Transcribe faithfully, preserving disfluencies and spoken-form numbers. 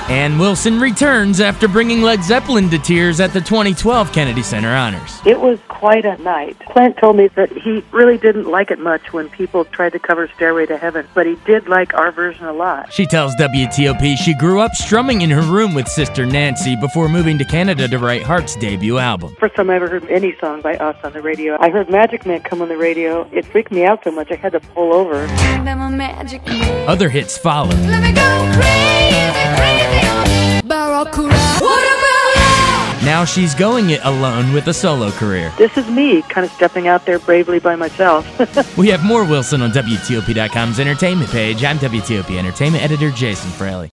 Ann Wilson returns after bringing Led Zeppelin to tears at the twenty twelve Kennedy Center Honors. It was quite a night. Clint told me that he really didn't like it much when people tried to cover Stairway to Heaven, but he did like our version a lot. She tells W T O P she grew up strumming in her room with sister Nancy before moving to Canada to write Heart's debut album. First time I ever heard any song by us on the radio. I heard Magic Man come on the radio. It freaked me out so much I had to pull over. And I'm a magic man. Other hits followed. Let me go crazy, crazy on Barracuda. What about love? Now she's going it alone with a solo career. This is me, kind of stepping out there bravely by myself. We have more Wilson on W T O P dot com's entertainment page. I'm W T O P Entertainment Editor Jason Fraley.